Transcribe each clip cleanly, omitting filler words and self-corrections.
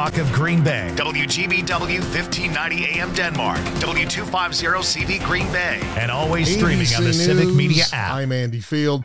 Talk of Green Bay. WGBW 1590 AM Denmark. W250CV Green Bay. And always streaming ABC on the News. Civic Media app. I'm Andy Field.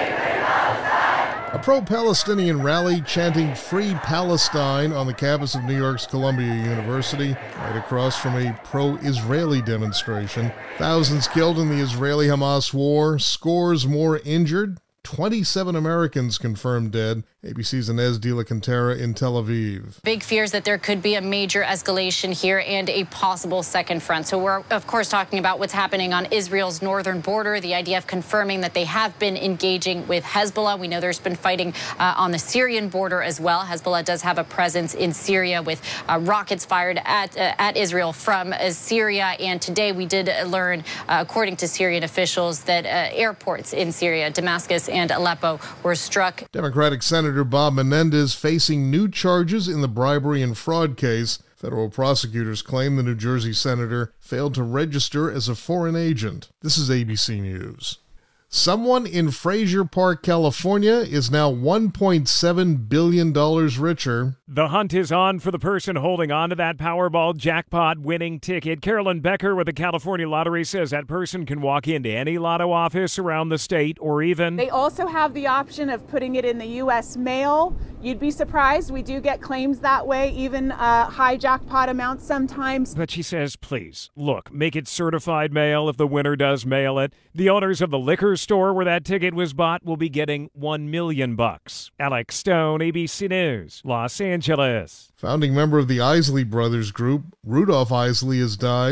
A pro-Palestinian rally chanting Free Palestine on the campus of New York's Columbia University, right across from a pro-Israeli demonstration. Thousands killed in the Israeli-Hamas war, scores more injured, 27 Americans confirmed dead. ABC's Inez de la Cantera in Tel Aviv. Big fears that there could be a major escalation here and a possible second front. So we're, of course, talking about what's happening on Israel's northern border, the idea of confirming that they have been engaging with Hezbollah. We know there's been fighting on the Syrian border as well. Hezbollah does have a presence in Syria with rockets fired at Israel from Syria. And today we did learn, according to Syrian officials, that airports in Syria, Damascus and Aleppo, were struck. Democratic Senator Bob Menendez facing new charges in the bribery and fraud case. Federal prosecutors claim the New Jersey senator failed to register as a foreign agent. This is ABC News. Someone in Frazier Park, California is now $1.7 billion richer. The hunt is on for the person holding on to that Powerball jackpot winning ticket. Carolyn Becker with the California Lottery says that person can walk into any lotto office around the state or even... They also have the option of putting it in the U.S. mail. You'd be surprised. We do get claims that way, even high jackpot amounts sometimes. But she says, please, look, make it certified mail if the winner does mail it. The owners of the liquor store where that ticket was bought will be getting $1 million. Alex Stone, ABC News, Los Angeles. Founding member of the Isley Brothers group, Rudolph Isley, has died.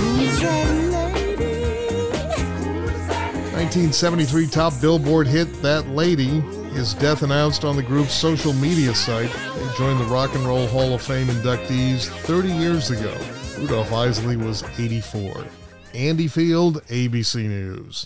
1973 top Billboard hit That Lady. His death announced on the group's social media site. They joined the Rock and Roll Hall of Fame inductees 30 years ago. Rudolph Isley was 84. Andy Field, ABC News.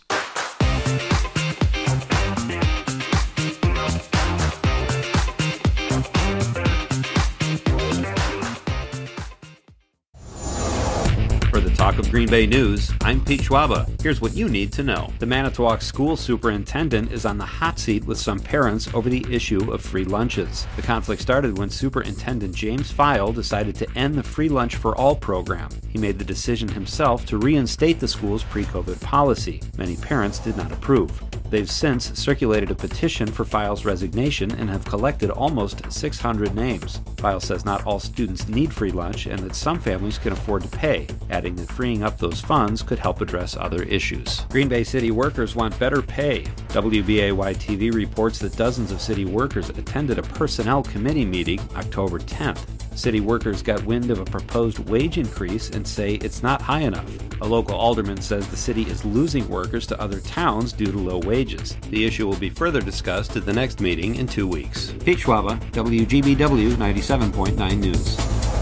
For the Talk of Green Bay News, I'm Pete Schwaba. Here's what you need to know. The Manitowoc school superintendent is on the hot seat with some parents over the issue of free lunches. The conflict started when Superintendent James File decided to end the Free Lunch for All program. He made the decision himself to reinstate the school's pre-COVID policy. Many parents did not approve. They've since circulated a petition for File's resignation and have collected almost 600 names. File says not all students need free lunch and that some families can afford to pay, adding that freeing up those funds could help address other issues. Green Bay city workers want better pay. WBAY-TV reports that dozens of city workers attended a personnel committee meeting October 10th. City workers got wind of a proposed wage increase and say it's not high enough. A local alderman says the city is losing workers to other towns due to low wages. The issue will be further discussed at the next meeting in 2 weeks. Pete Schwaba, WGBW 97.9 News.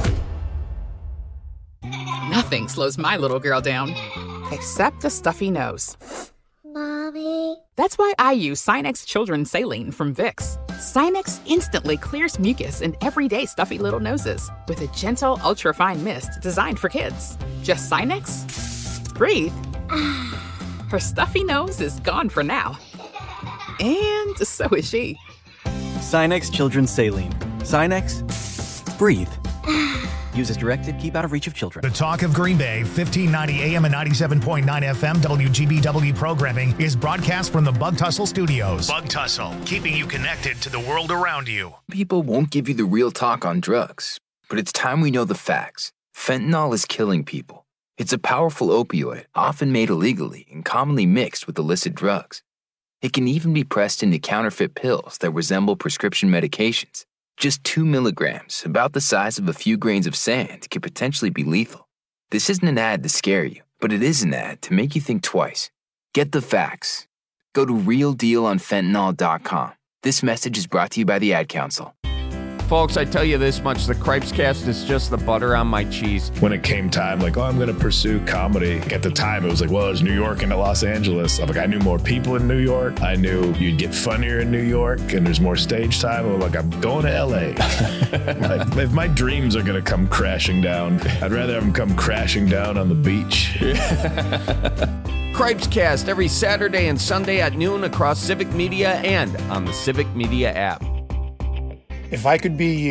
Nothing slows my little girl down, except a stuffy nose. Mommy. That's why I use Sinex Children's Saline from Vicks. Sinex instantly clears mucus in everyday stuffy little noses with a gentle, ultra-fine mist designed for kids. Just Sinex? Breathe. Her stuffy nose is gone for now. And so is she. Sinex Children's Saline. Sinex, breathe. Use as directed. Keep out of reach of children. The Talk of Green Bay, 1590 AM and 97.9 FM WGBW programming is broadcast from the Bug Tussle Studios. Bug Tussle, keeping you connected to the world around you. People won't give you the real talk on drugs, but it's time we know the facts. Fentanyl is killing people. It's a powerful opioid, often made illegally and commonly mixed with illicit drugs. It can even be pressed into counterfeit pills that resemble prescription medications. Just 2 milligrams, about the size of a few grains of sand, could potentially be lethal. This isn't an ad to scare you, but it is an ad to make you think twice. Get the facts. Go to realdealonfentanyl.com. This message is brought to you by the Ad Council. Folks, I tell you this much, the Cripescast is just the butter on my cheese. When it came time, like, I'm going to pursue comedy. At the time, it was like, well, it's New York and Los Angeles. I'm like, I knew more people in New York. I knew you'd get funnier in New York, and there's more stage time. I'm like, I'm going to L.A. Like, if my dreams are going to come crashing down, I'd rather have them come crashing down on the beach. Cripescast every Saturday and Sunday at noon across Civic Media and on the Civic Media app. If I could be you,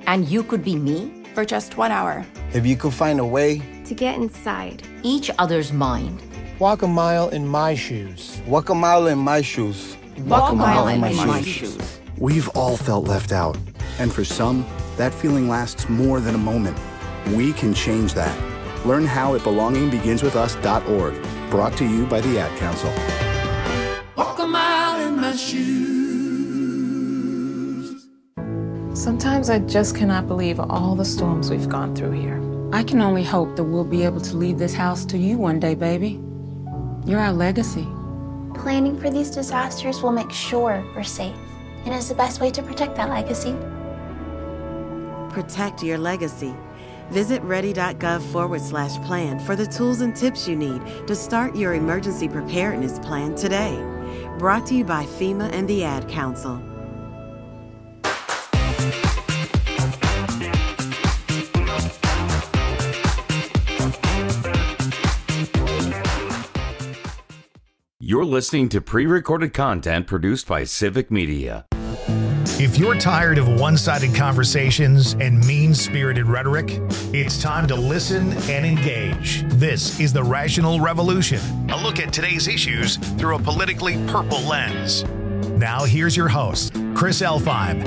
And you could be me? For just 1 hour. If you could find a way to get inside each other's mind. Walk a mile in my shoes. Walk a mile in my shoes. Walk a mile in my shoes. We've all felt left out. And for some, that feeling lasts more than a moment. We can change that. Learn how at belongingbeginswithus.org. Brought to you by the Ad Council. Walk a mile in my shoes. Sometimes I just cannot believe all the storms we've gone through here. I can only hope that we'll be able to leave this house to you one day, baby. You're our legacy. Planning for these disasters will make sure we're safe, and is the best way to protect that legacy. Protect your legacy. Visit ready.gov/plan for the tools and tips you need to start your emergency preparedness plan today. Brought to you by FEMA and the Ad Council. You're listening to pre-recorded content produced by Civic Media. If you're tired of one-sided conversations and mean-spirited rhetoric, it's time to listen and engage. This is The Rational Revolution, a look at today's issues through a politically purple lens. Now here's your host, Chris Elfheim.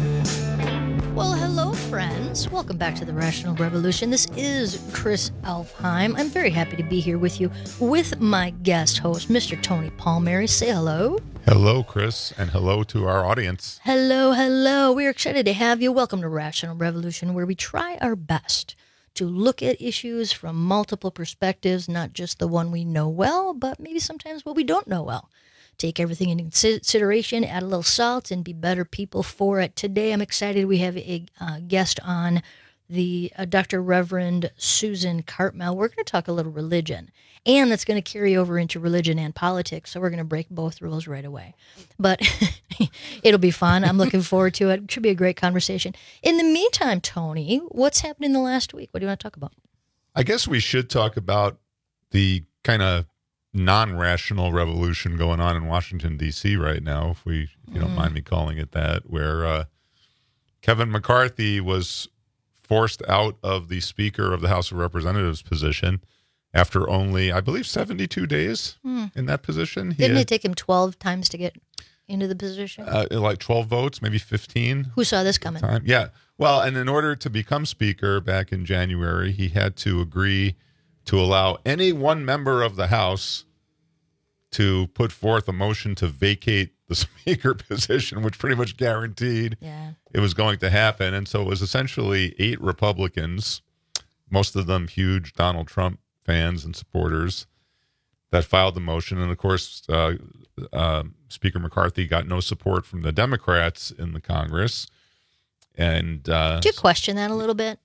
Well, hello, friends. Welcome back to The Rational Revolution. This is Chris Elfheim. I'm very happy to be here with you with my guest host, Mr. Tony Palmieri. Say hello. Hello, Chris, and hello to our audience. Hello, hello. We're excited to have you. Welcome to Rational Revolution, where we try our best to look at issues from multiple perspectives, not just the one we know well, but maybe sometimes what we don't know well. Take everything into consideration, add a little salt, and be better people for it. Today, I'm excited. We have a guest on, the Dr. Reverend Susan Cartmel. We're going to talk a little religion, and that's going to carry over into religion and politics, so we're going to break both rules right away. But it'll be fun. I'm looking forward to it. It should be a great conversation. In the meantime, Tony, what's happened in the last week? What do you want to talk about? I guess we should talk about the kind of non-rational revolution going on in Washington, D.C. right now, if you don't mind me calling it that, where Kevin McCarthy was forced out of the Speaker of the House of Representatives position after only, I believe, 72 days in that position. Didn't it take him 12 times to get into the position? Like 12 votes, maybe 15. Who saw this coming? Yeah. Well, and in order to become Speaker back in January, he had to agree to allow any one member of the House to put forth a motion to vacate the Speaker position, which pretty much guaranteed it was going to happen. And so it was essentially 8 Republicans, most of them huge Donald Trump fans and supporters, that filed the motion. And of course, Speaker McCarthy got no support from the Democrats in the Congress. And did you question that a little bit?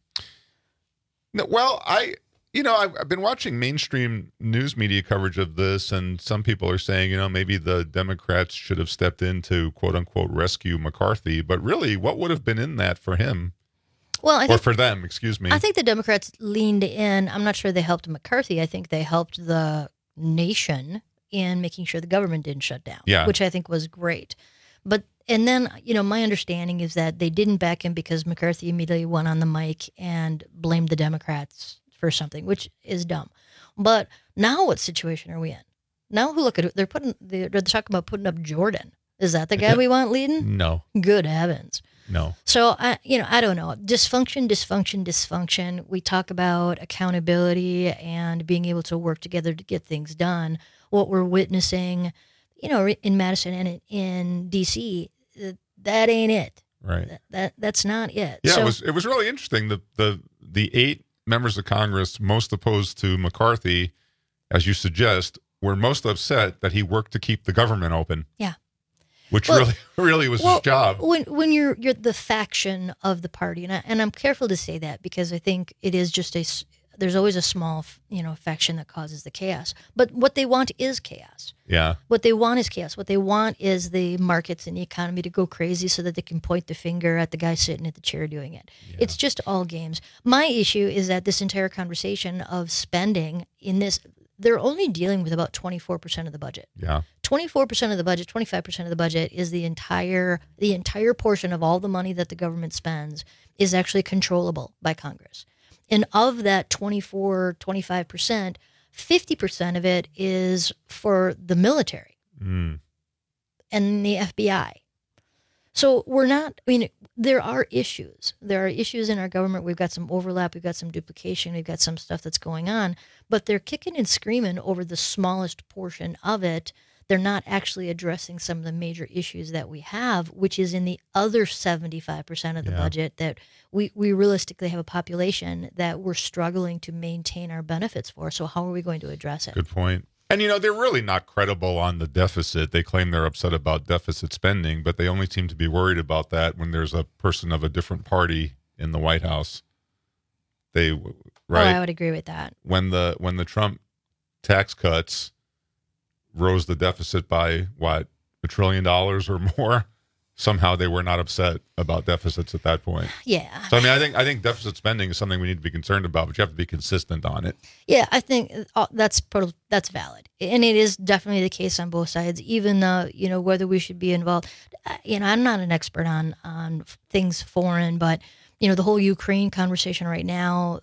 No, well, I've been watching mainstream news media coverage of this, and some people are saying, maybe the Democrats should have stepped in to quote unquote rescue McCarthy. But really, what would have been in that for him? Well, for them, excuse me. I think the Democrats leaned in. I'm not sure they helped McCarthy. I think they helped the nation in making sure the government didn't shut down, which I think was great. And then, my understanding is that they didn't back him because McCarthy immediately went on the mic and blamed the Democrats for something, which is dumb. But now what situation are we in? Now look at it. They're talking about putting up Jordan. Is that the guy we want leading? No. Good heavens. No. So, I don't know. Dysfunction. We talk about accountability and being able to work together to get things done. What we're witnessing, in Madison and in D.C., that ain't it. Right. That's not it. Yeah, it was really interesting. The 8 members of Congress most opposed to McCarthy, as you suggest, were most upset that he worked to keep the government open. Yeah. Which really was his job. When you're the faction of the party, and I'm careful to say that because I think it is just there's always a small, faction that causes the chaos. But what they want is chaos. Yeah. What they want is chaos. What they want is the markets and the economy to go crazy so that they can point the finger at the guy sitting at the chair doing it. Yeah. It's just all games. My issue is that this entire conversation of spending in this, they're only dealing with about 24% of the budget. Yeah. 24% of the budget, 25% of the budget is the entire portion of all the money that the government spends is actually controllable by Congress. And of that 25%, 50% of it is for the military and the FBI. So there are issues. There are issues in our government. We've got some overlap. We've got some duplication. We've got some stuff that's going on. But they're kicking and screaming over the smallest portion of it. They're not actually addressing some of the major issues that we have, which is in the other 75% of the budget that we realistically have a population that we're struggling to maintain our benefits for. So how are we going to address it? Good point. And, they're really not credible on the deficit. They claim they're upset about deficit spending, but they only seem to be worried about that when there's a person of a different party in the White House. Right? Oh, I would agree with that. When the Trump tax cuts rose the deficit by, $1 trillion or more, somehow they were not upset about deficits at that point. Yeah. So, I think deficit spending is something we need to be concerned about, but you have to be consistent on it. Yeah, I think that's valid. And it is definitely the case on both sides, even though, whether we should be involved. I'm not an expert on things foreign, but, the whole Ukraine conversation right now,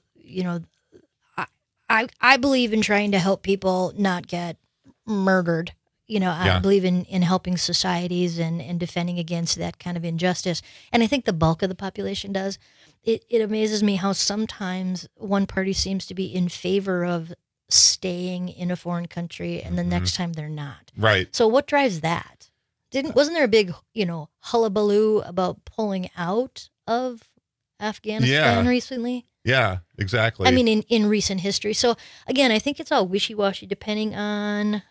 I believe in trying to help people not get murdered. I believe in helping societies and defending against that kind of injustice. And I think the bulk of the population does. It amazes me how sometimes one party seems to be in favor of staying in a foreign country and the next time they're not. Right. So what drives that? Wasn't there a big, hullabaloo about pulling out of Afghanistan recently? Yeah, exactly. I mean, in recent history. So again, I think it's all wishy-washy depending on,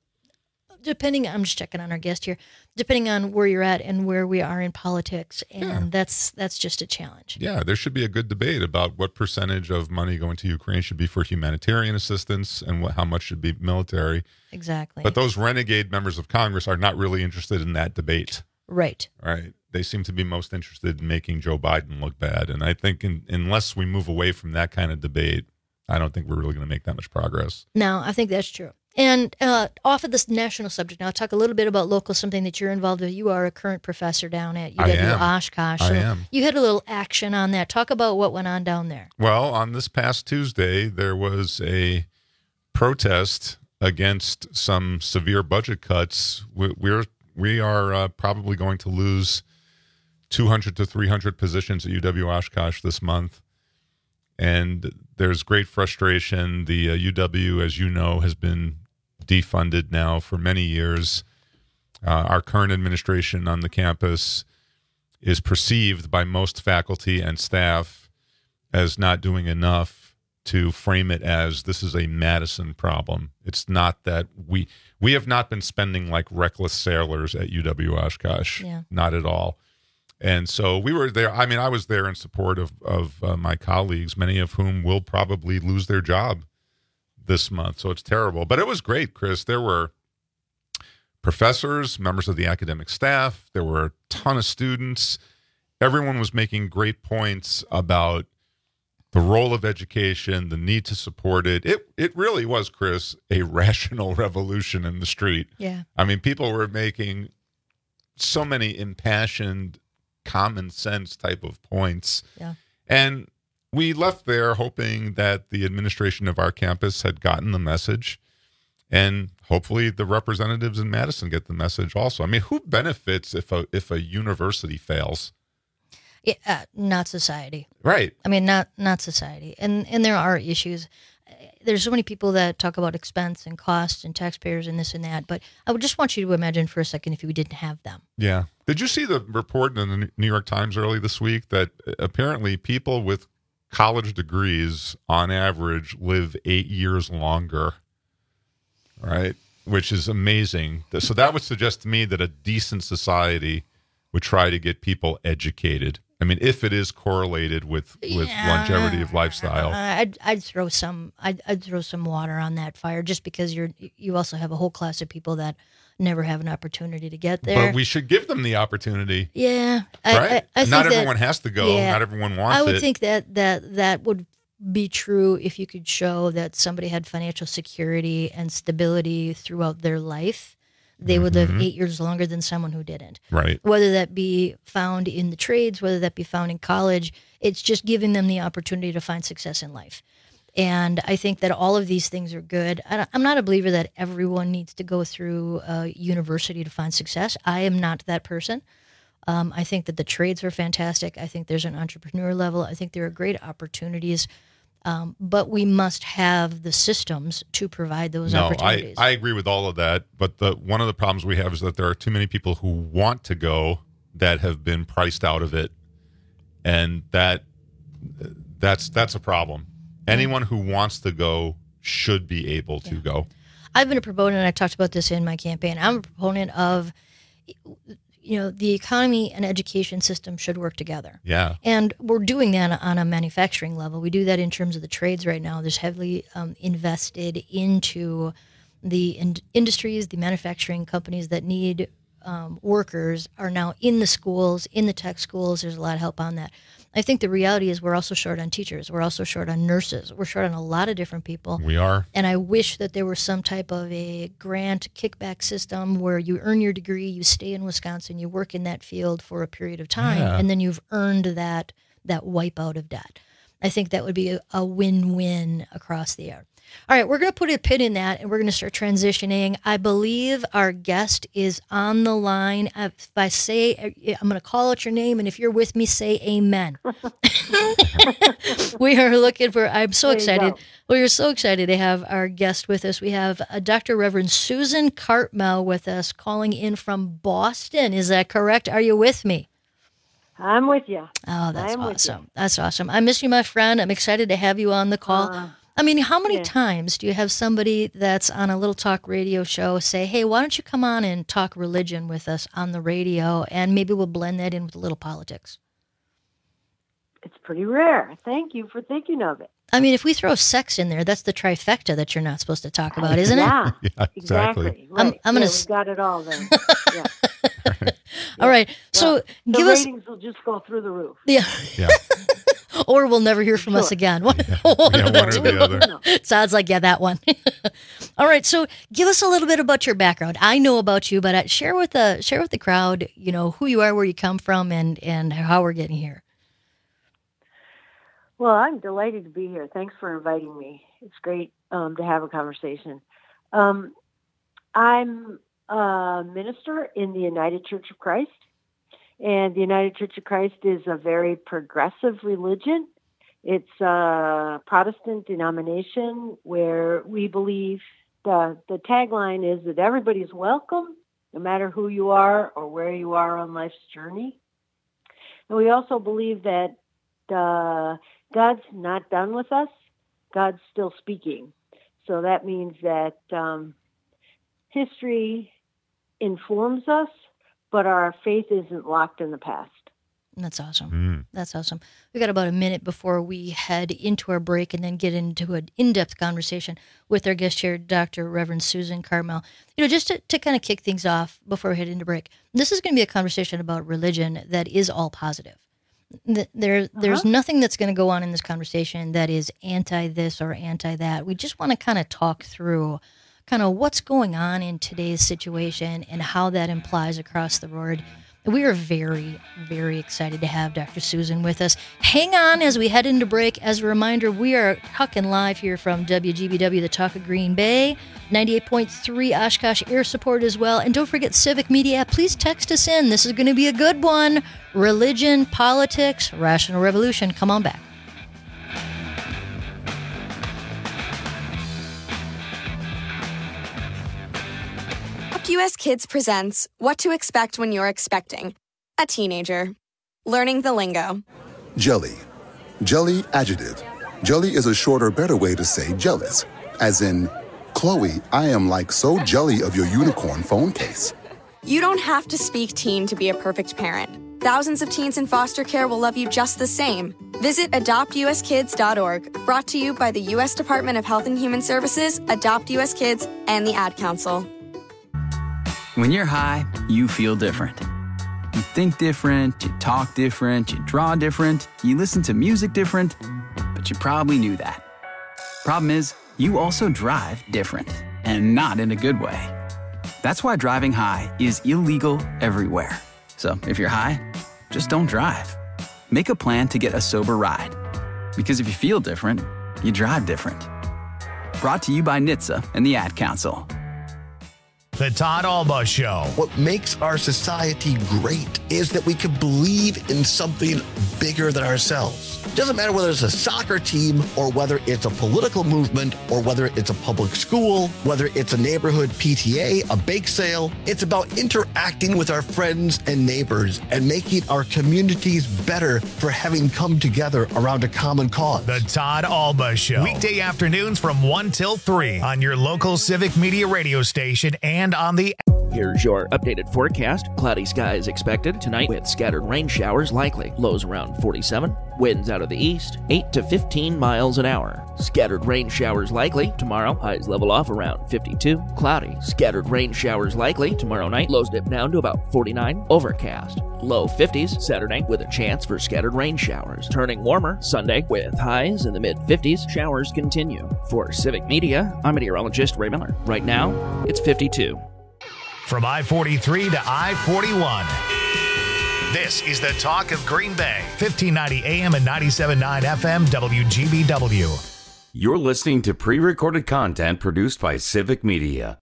I'm just checking on our guest here, depending on where you're at and where we are in politics. And that's just a challenge. Yeah, there should be a good debate about what percentage of money going to Ukraine should be for humanitarian assistance and how much should be military. Exactly. But those renegade members of Congress are not really interested in that debate. Right. Right. They seem to be most interested in making Joe Biden look bad. And I think unless we move away from that kind of debate, I don't think we're really going to make that much progress. No, I think that's true. And off of this national subject, now I'll talk a little bit about local, something that you're involved with. You are a current professor down at UW Oshkosh. So I am. You had a little action on that. Talk about what went on down there. Well, on this past Tuesday, there was a protest against some severe budget cuts. We are probably going to lose 200 to 300 positions at UW Oshkosh this month. And there's great frustration. The UW, as you know, has been defunded now for many years. Our current administration on the campus is perceived by most faculty and staff as not doing enough to frame it as this is a Madison problem. It's not that we have not been spending like reckless sailors at UW Oshkosh, not at all. And so we were there. I mean, I was there in support of my colleagues, many of whom will probably lose their job this month. So it's terrible. But it was great, Chris. There were professors, members of the academic staff. There were a ton of students. Everyone was making great points about the role of education, the need to support it. It really was, Chris, a rational revolution in the street. Yeah. I mean, people were making so many impassioned, common sense type of points. Yeah. And we left there hoping that the administration of our campus had gotten the message, and hopefully the representatives in Madison get the message also. I mean, who benefits if a university fails? Yeah, not society. Right. I mean, not society. And there are issues. There's so many people that talk about expense and cost and taxpayers and this and that, but I would just want you to imagine for a second if we didn't have them. Yeah. Did you see the report in the New York Times early this week that apparently people with college degrees on average live 8 years longer, right? Which is amazing. So that would suggest to me that a decent society would try to get people educated. I mean, if it is correlated with longevity of lifestyle, I'd throw some water on that fire, just because you also have a whole class of people that never have an opportunity to get there. But we should give them the opportunity. Yeah, right. I think not everyone has to go. Yeah, not everyone wants it. I would think that would be true if you could show that somebody had financial security and stability throughout their life. they would live 8 years longer than someone who didn't. Right. Whether that be found in the trades, whether that be found in college, it's just giving them the opportunity to find success in life. And I think that all of these things are good. I'm not a believer that everyone needs to go through a university to find success. I am not that person. I think that the trades are fantastic. I think there's an entrepreneur level. I think there are great opportunities. But we must have the systems to provide those opportunities. I agree with all of that. But one of the problems we have is that there are too many people who want to go that have been priced out of it. And that's a problem. Anyone who wants to go should be able to go. I've been a proponent, and I talked about this in my campaign. I'm a proponent of, the economy and education system should work together. Yeah. And we're doing that on a manufacturing level. We do that in terms of the trades right now. There's heavily invested into the industries, the manufacturing companies that need workers are now in the schools, in the tech schools. There's a lot of help on that. I think the reality is we're also short on teachers. We're also short on nurses. We're short on a lot of different people. We are. And I wish that there was some type of a grant kickback system where you earn your degree, you stay in Wisconsin, you work in that field for a period of time, and then you've earned that wipeout of debt. I think that would be a win-win across the air. All right, we're going to put a pin in that, and we're going to start transitioning. I believe our guest is on the line. If I say, I'm going to call out your name, and if you're with me, say amen. We are looking for, I'm so excited. We are so excited to have our guest with us. We have Dr. Reverend Susan Cartmel with us, calling in from Boston. Is that correct? Are you with me? I'm with you. Oh, that's awesome. That's awesome. I miss you, my friend. I'm excited to have you on the call. I mean, how many times do you have somebody that's on a little talk radio show say, hey, why don't you come on and talk religion with us on the radio, and maybe we'll blend that in with a little politics? It's pretty rare. Thank you for thinking of it. I mean, if we throw sex in there, that's the trifecta that you're not supposed to talk about, isn't it? Yeah, exactly. Right. I'm gonna we got it all then. Yeah. All right. So the ratings will just go through the roof. Yeah. Or we'll never hear from us again. One or the other. Sounds like, that one. All right. So give us a little bit about your background. I know about you, but share with the crowd, who you are, where you come from, and how we're getting here. Well, I'm delighted to be here. Thanks for inviting me. It's great to have a conversation. I'm a minister in the United Church of Christ. And the United Church of Christ is a very progressive religion. It's a Protestant denomination where we believe the tagline is that everybody's welcome, no matter who you are or where you are on life's journey. And we also believe that God's not done with us. God's still speaking. So that means that history informs us, but our faith isn't locked in the past. That's awesome. That's awesome. We got about a minute before we head into our break and then get into an in-depth conversation with our guest here, Dr. Reverend Susan Cartmel. Just to kind of kick things off before we head into break, this is going to be a conversation about religion that is all positive. There's nothing that's going to go on in this conversation that is anti this or anti that. We just want to kind of talk through kind of what's going on in today's situation and how that implies across the board. We are very, very excited to have Dr. Susan with us. Hang on as we head into break. As a reminder, we are talking live here from WGBW, the Talk of Green Bay, 98.3 Oshkosh Air Support as well. And don't forget Civic Media. Please text us in. This is going to be a good one. Religion, politics, rational revolution. Come on back. US Kids presents What to Expect When You're Expecting a Teenager. Learning the lingo. Jelly. Jelly adjective. Jelly is a shorter, better way to say jealous. As in, Chloe, I am like so jelly of your unicorn phone case. You don't have to speak teen to be a perfect parent. Thousands of teens in foster care will love you just the same. Visit adoptuskids.org, brought to you by the U.S. Department of Health and Human Services, Adopt U.S. Kids, and the Ad Council. When you're high, you feel different. You think different, you talk different, you draw different, you listen to music different, but you probably knew that. Problem is, you also drive different, and not in a good way. That's why driving high is illegal everywhere. So if you're high, just don't drive. Make a plan to get a sober ride. Because if you feel different, you drive different. Brought to you by NHTSA and the Ad Council. The Todd Alba Show. What makes our society great is that we can believe in something bigger than ourselves. Doesn't matter whether it's a soccer team or whether it's a political movement or whether it's a public school, whether it's a neighborhood PTA, a bake sale. It's about interacting with our friends and neighbors and making our communities better for having come together around a common cause. The Todd Alba Show. Weekday afternoons from 1 till 3 on your local Civic Media radio station and on the... Here's your updated forecast. Cloudy skies expected tonight with scattered rain showers likely. Lows around 47. Winds out of the east, 8 to 15 miles an hour. Scattered rain showers likely tomorrow. Highs level off around 52. Cloudy. Scattered rain showers likely tomorrow night. Lows dip down to about 49. Overcast. Low 50s Saturday with a chance for scattered rain showers. Turning warmer Sunday with highs in the mid-50s. Showers continue. For Civic Media, I'm meteorologist Ray Miller. Right now, it's 52. From I-43 to I-41. This is the talk of Green Bay. 1590 AM and 97.9 FM WGBW. You're listening to pre-recorded content produced by Civic Media.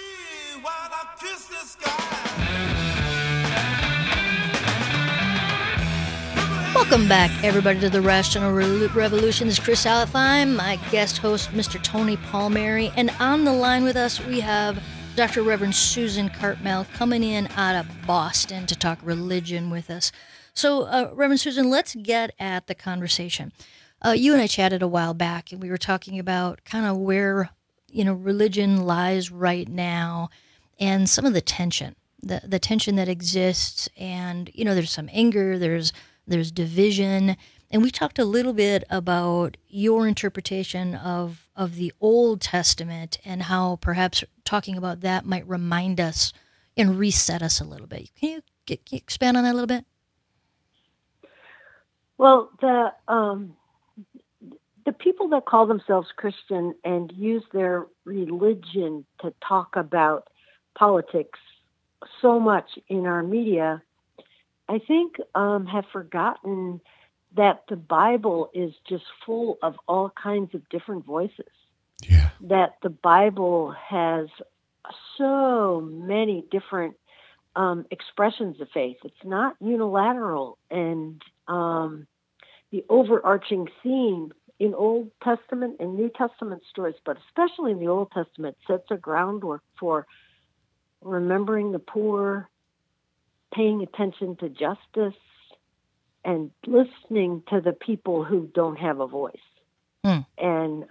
Welcome back, everybody, to the Rational Revolution. This is Chris Alethheim, my guest host, Mr. Tony Palmieri. And on the line with us, we have Dr. Reverend Susan Cartmel coming in out of Boston to talk religion with us. So, Reverend Susan, let's get at the conversation. You and I chatted a while back, and we were talking about kind of where, religion lies right now and some of the tension, the tension that exists. And, there's some anger, there's division. And we talked a little bit about your interpretation of the Old Testament and how perhaps talking about that might remind us and reset us a little bit. Can you expand on that a little bit? Well, the people that call themselves Christian and use their religion to talk about politics so much in our media, I think have forgotten that the Bible is just full of all kinds of different voices. Yeah. That the Bible has so many different expressions of faith. It's not unilateral. And the overarching theme in Old Testament and New Testament stories, but especially in the Old Testament, sets a groundwork for remembering the poor, paying attention to justice, and listening to the people who don't have a voice. And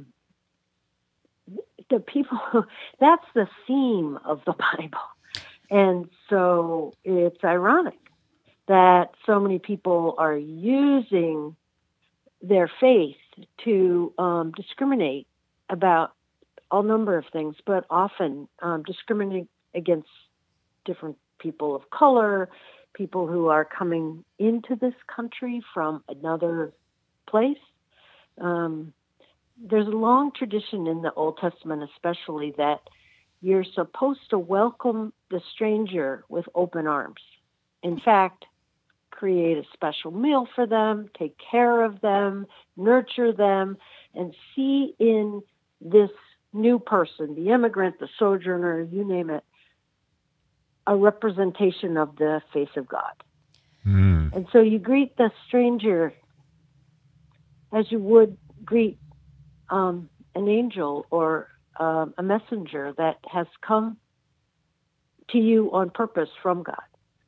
the people, that's the theme of the Bible. And so it's ironic that so many people are using their faith to discriminate about all number of things, but often discriminate against different people of color, people who are coming into this country from another place. There's a long tradition in the Old Testament especially that you're supposed to welcome the stranger with open arms. In fact, create a special meal for them, take care of them, nurture them, and see in this new person, the immigrant, the sojourner, you name it, a representation of the face of God. And so you greet the stranger as you would greet an angel or a messenger that has come to you on purpose from God.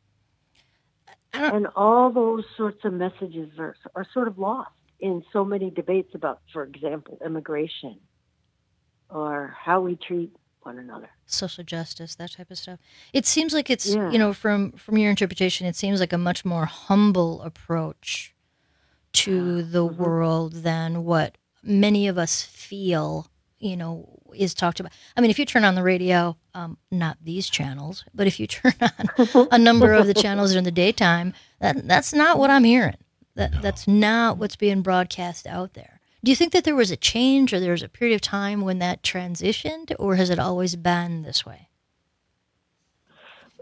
And all those sorts of messages are sort of lost in so many debates about, for example, immigration or how we treat one another. Social justice, that type of stuff. It seems like it's, from your interpretation, it seems like a much more humble approach to the world than what many of us feel, is talked about. I mean, if you turn on the radio, not these channels, but if you turn on a number of the channels in the daytime, that's not what I'm hearing. That's not what's being broadcast out there. Do you think that there was a change or there was a period of time when that transitioned, or has it always been this way?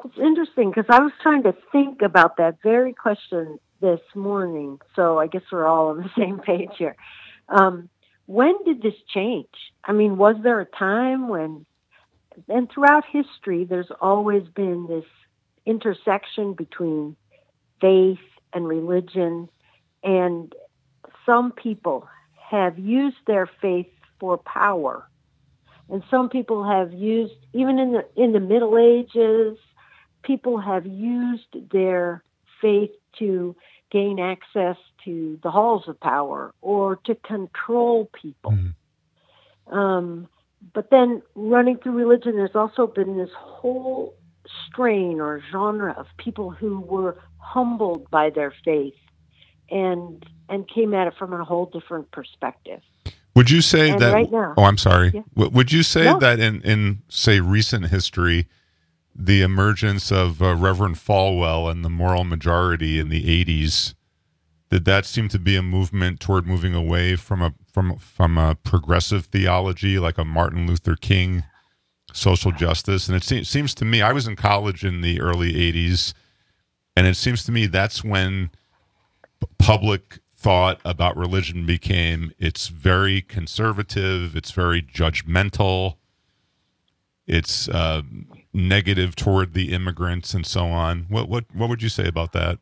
It's interesting because I was trying to think about that very question this morning. So I guess we're all on the same page here. When did this change? I mean, was there a time when, and throughout history, there's always been this intersection between faith and religion, and some people have used their faith for power, and some people have used, even in the Middle Ages, people have used their faith to gain access to the halls of power or to control people. But then running through religion, there's also been this whole strain or genre of people who were humbled by their faith and came at it from a whole different perspective. Would you say and that? Right now, I'm sorry. Yeah. Would you say that in say recent history, the emergence of Reverend Falwell and the Moral Majority in the 80s, did that seem to be a movement toward moving away from a progressive theology like a Martin Luther King social justice? And it seems to me, I was in college in the early 80s, and it seems to me that's when public thought about religion became, it's very conservative, it's very judgmental, it's negative toward the immigrants and so on. What would you say about that?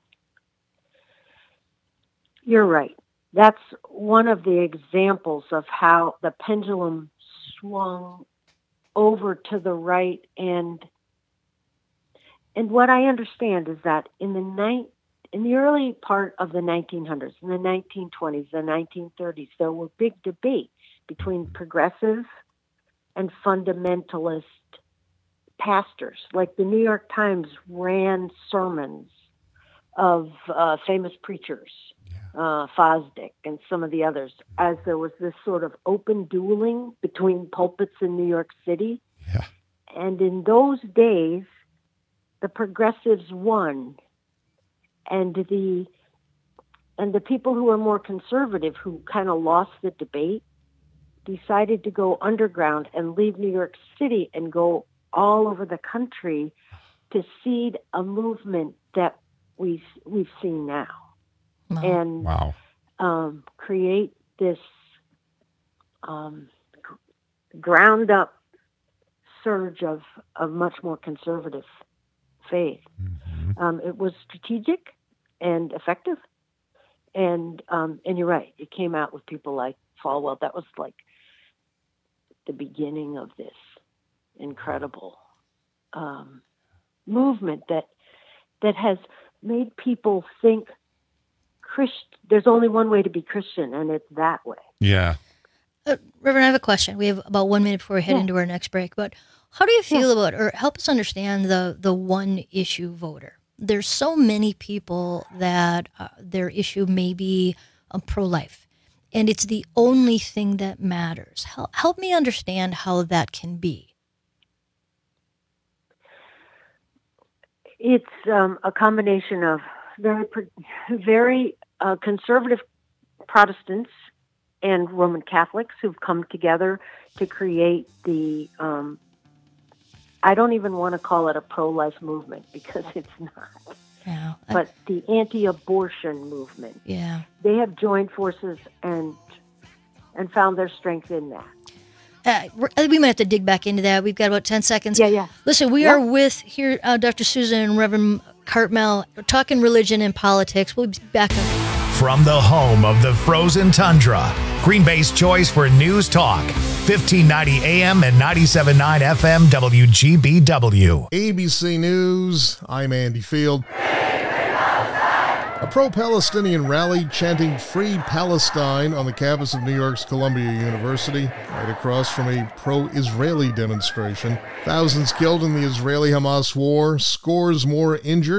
You're right. That's one of the examples of how the pendulum swung over to the right, and what I understand is that in the early part of the 1900s, in the 1920s, the 1930s, there were big debates between progressive and fundamentalist pastors. Like the New York Times ran sermons of famous preachers, Fosdick and some of the others, as there was this sort of open dueling between pulpits in New York City. Yeah. And in those days, the progressives won, and the people who were more conservative, who kind of lost the debate, decided to go underground and leave New York City and go all over the country to seed a movement that we've seen now. Wow. And create this ground up surge of much more conservative faith. It was strategic and effective, and you're right. It came out with people like Falwell. That was like the beginning of this incredible movement that has made people think there's only one way to be Christian, and it's that way. Yeah. Reverend, I have a question. We have about 1 minute before we head into our next break, but how do you feel about, or help us understand the one issue voter? There's so many people that their issue may be pro-life, and it's the only thing that matters. Help me understand how that can be. It's a combination of very conservative Protestants and Roman Catholics who've come together to create the, I don't even want to call it a pro-life movement because it's not, but the anti-abortion movement. Yeah. They have joined forces and found their strength in that. We might have to dig back into that. We've got about 10 seconds. Yeah. Listen, we are with here Dr. Susan and Reverend Cartmel. We're talking religion and politics. We'll be back up. From the home of the frozen tundra, Green Bay's choice for news talk, 1590 AM and 97.9 FM WGBW. ABC News, I'm Andy Field. A pro-Palestinian rally chanting Free Palestine on the campus of New York's Columbia University, right across from a pro-Israeli demonstration. Thousands killed in the Israeli-Hamas war, scores more injured.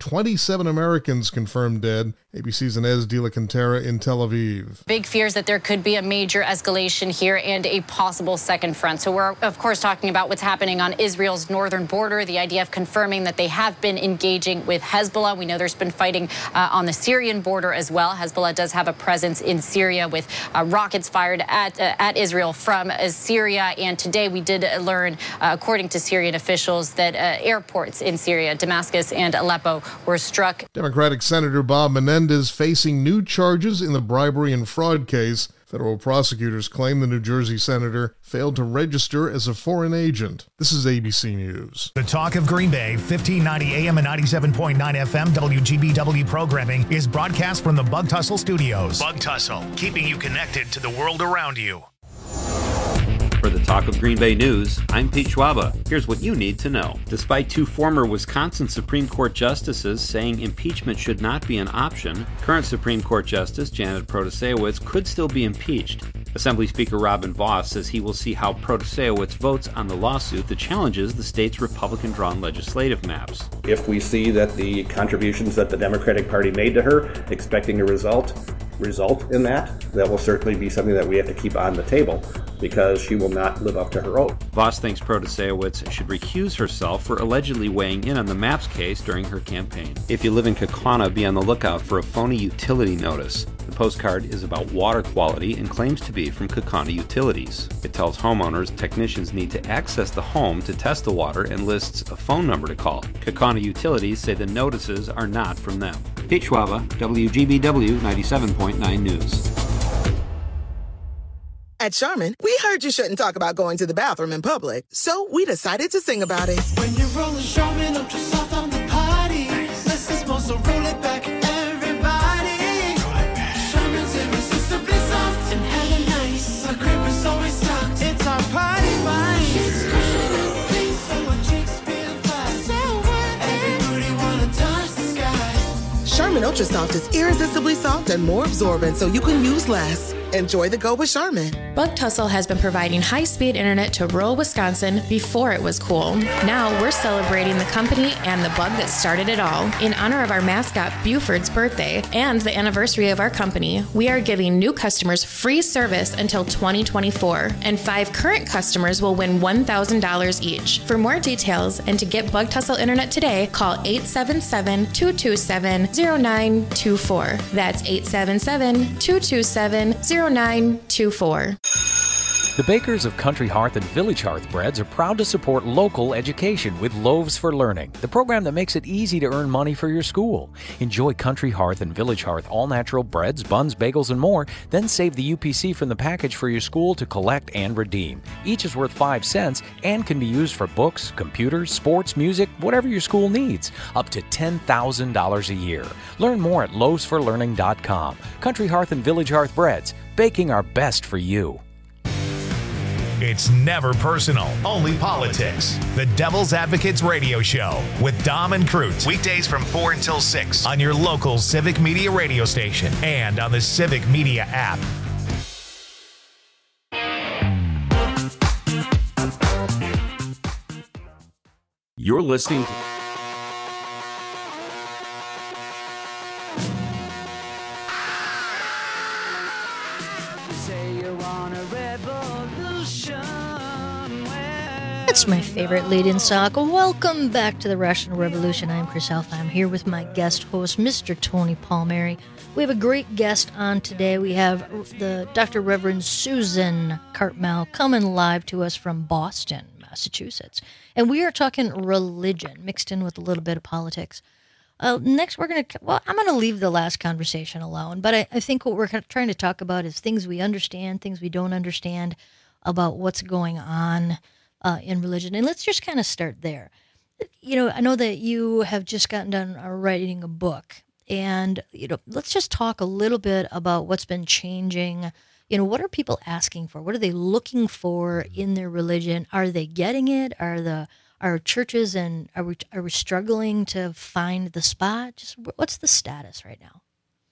27 Americans confirmed dead. ABC's Inez de la Cantera in Tel Aviv. Big fears that there could be a major escalation here and a possible second front. So we're, of course, talking about what's happening on Israel's northern border, the idea of confirming that they have been engaging with Hezbollah. We know there's been fighting on the Syrian border as well. Hezbollah does have a presence in Syria with rockets fired at Israel from Syria. And today we did learn, according to Syrian officials, that airports in Syria, Damascus and Aleppo, were struck. Democratic Senator Bob Menendez facing new charges in the bribery and fraud case. Federal prosecutors claim the New Jersey senator failed to register as a foreign agent. This is ABC News. The Talk of Green Bay, 1590 AM and 97.9 FM WGBW programming is broadcast from the Bug Tussle Studios. Bug Tussle, keeping you connected to the world around you. For the Talk of Green Bay News, I'm Pete Schwaba. Here's what you need to know. Despite two former Wisconsin Supreme Court justices saying impeachment should not be an option, current Supreme Court Justice Janet Protasewicz could still be impeached. Assembly Speaker Robin Vos says he will see how Protasewicz votes on the lawsuit that challenges the state's Republican-drawn legislative maps. If we see that the contributions that the Democratic Party made to her, expecting a result in that will certainly be something that we have to keep on the table, because she will not live up to her oath. Vos thinks Protasewicz should recuse herself for allegedly weighing in on the maps case during her campaign. If you live in Kaukauna, be on the lookout for a phony utility notice. The postcard is about water quality and claims to be from Kaukauna Utilities. It tells homeowners technicians need to access the home to test the water and lists a phone number to call. Kaukauna Utilities say the notices are not from them. Pete Schwaba, WGBW 97.9 News. At Charmin, we heard you shouldn't talk about going to the bathroom in public, so we decided to sing about it. When you're rolling Charmin up to soft on the potty, let's just supposed to roll it back, everybody. Roll it back. Charmin's irresistibly soft and hella nice. The crib is always stocked. It's our party vibe. It's cushion and clean, so our cheeks feel flat. So worth it. Everybody wanna touch the sky. Charmin Ultra Soft is irresistibly soft and more absorbent, so you can use less. Enjoy the go with Charmin. Bug Tussle has been providing high-speed internet to rural Wisconsin before it was cool. Now we're celebrating the company and the bug that started it all. In honor of our mascot Buford's birthday and the anniversary of our company, we are giving new customers free service until 2024, and 5 current customers will win $1,000 each. For more details and to get Bug Tussle internet today, call 877-227-0924. That's 877-227-0924. The bakers of Country Hearth and Village Hearth Breads are proud to support local education with Loaves for Learning, the program that makes it easy to earn money for your school. Enjoy Country Hearth and Village Hearth all-natural breads, buns, bagels, and more, then save the UPC from the package for your school to collect and redeem. Each is worth 5 cents and can be used for books, computers, sports, music, whatever your school needs, up to $10,000 a year. Learn more at loavesforlearning.com. Country Hearth and Village Hearth Breads, baking our best for you. It's never personal, only politics. The Devil's Advocates Radio Show with Dom and Cruz. Weekdays from 4 until 6 on your local Civic Media radio station and on the Civic Media app. You're listening to That's my favorite lead-in sock. Welcome back to the Rational Revolution. I'm Chris Alpha. I'm here with my guest host, Mr. Tony Palmieri. We have a great guest on today. We have the Dr. Reverend Susan Cartmel coming live to us from Boston, Massachusetts. And we are talking religion mixed in with a little bit of politics. Next, I'm going to leave the last conversation alone, but I think what we're trying to talk about is things we understand, things we don't understand about what's going on in religion. And let's just kind of start there. You know, I know that you have just gotten done writing a book, and, you know, let's just talk a little bit about what's been changing. You know, what are people asking for? What are they looking for in their religion? Are they getting it? Are churches and are we struggling to find the spot? Just what's the status right now?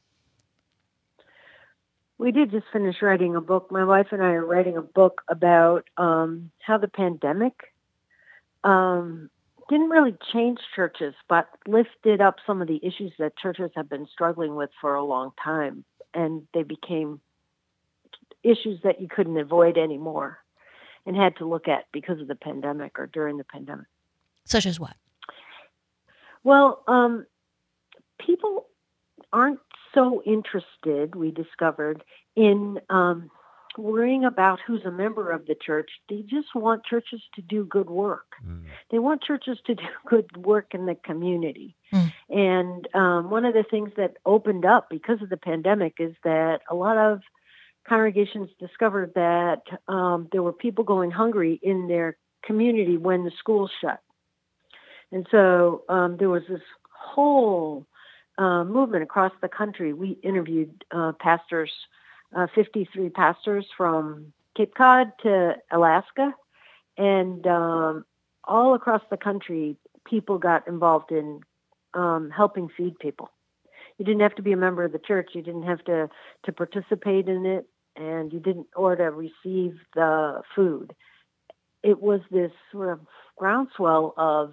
We did just finish writing a book. My wife and I are writing a book about how the pandemic didn't really change churches, but lifted up some of the issues that churches have been struggling with for a long time. And they became issues that you couldn't avoid anymore and had to look at because of the pandemic or during the pandemic. Such as what? Well, people aren't so interested, we discovered, in worrying about who's a member of the church. They just want churches to do good work. They want churches to do good work in the community. And one of the things that opened up because of the pandemic is that a lot of congregations discovered that there were people going hungry in their community when the schools shut. And so there was this whole movement across the country. We interviewed pastors, 53 pastors from Cape Cod to Alaska, and all across the country, people got involved in helping feed people. You didn't have to be a member of the church. You didn't have to participate in it, and you didn't or to receive the food. It was this sort of groundswell of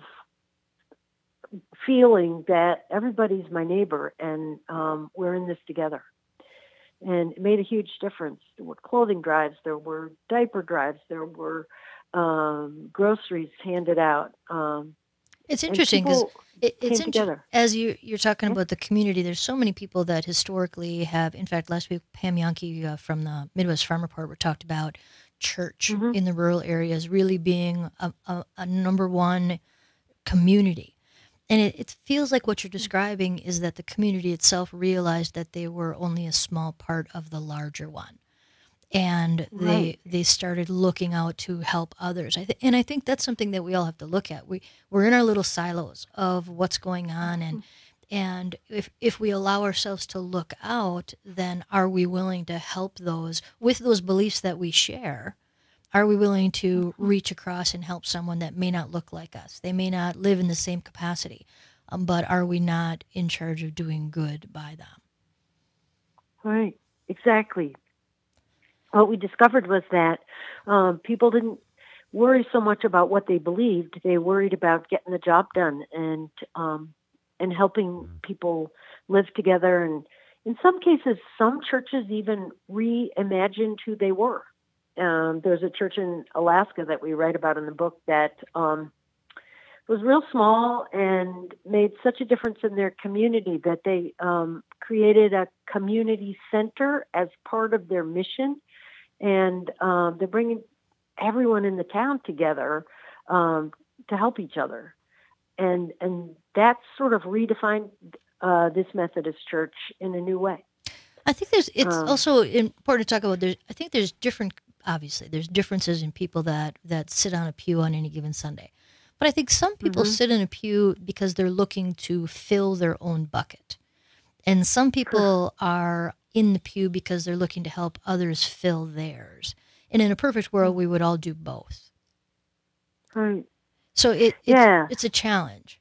feeling that everybody's my neighbor and we're in this together. And it made a huge difference. There were clothing drives, there were diaper drives, there were groceries handed out. It's interesting because it's together. As you're talking about the community, there's so many people that historically have, in fact, last week, Pam Yonke from the Midwest Farm Report talked about church in the rural areas really being a number one community. And it feels like what you're describing is that the community itself realized that they were only a small part of the larger one. And they started looking out to help others. And I think that's something that we all have to look at. We're in our little silos of what's going on. And if we allow ourselves to look out, then are we willing to help those with those beliefs that we share? Are we willing to reach across and help someone that may not look like us? They may not live in the same capacity, but are we not in charge of doing good by them? Right, exactly. What we discovered was that people didn't worry so much about what they believed. They worried about getting the job done and helping people live together. And in some cases, some churches even reimagined who they were. There's a church in Alaska that we write about in the book that was real small and made such a difference in their community that they created a community center as part of their mission. And they're bringing everyone in the town together to help each other. And that sort of redefined this Methodist church in a new way. I think it's also important to talk about, I think there's obviously there's differences in people that sit on a pew on any given Sunday. But I think some people sit in a pew because they're looking to fill their own bucket. And some people are in the pew because they're looking to help others fill theirs. And in a perfect world, we would all do both. Right. So it's a challenge.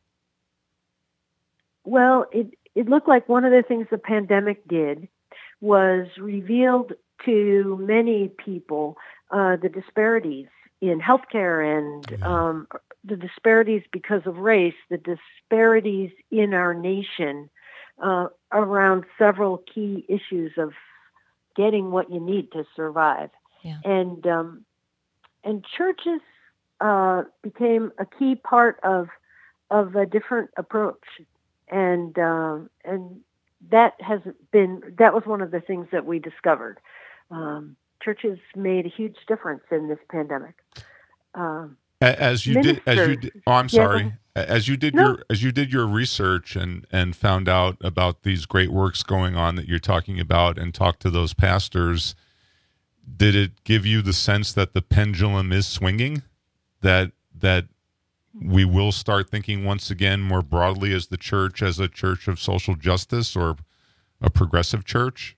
Well, it looked like one of the things the pandemic did was revealed to many people the disparities in healthcare and the disparities because of race, the disparities in our nation around several key issues of getting what you need to survive. Yeah. And churches became a key part of a different approach. And that was one of the things that we discovered. Churches made a huge difference in this pandemic. As you did, I'm sorry. As you did your research and found out about these great works going on that you're talking about and talked to those pastors, did it give you the sense that the pendulum is swinging? That we will start thinking once again more broadly as the church as a church of social justice or a progressive church?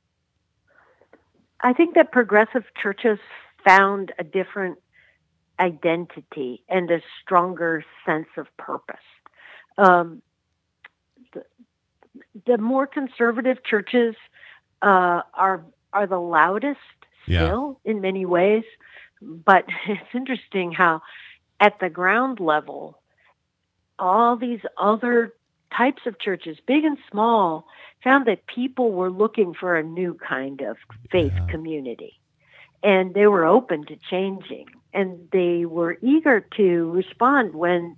I think that progressive churches found a different identity and a stronger sense of purpose. The more conservative churches are the loudest still in many ways, but it's interesting how at the ground level, all these other types of churches, big and small, found that people were looking for a new kind of faith community. And they were open to changing. And they were eager to respond when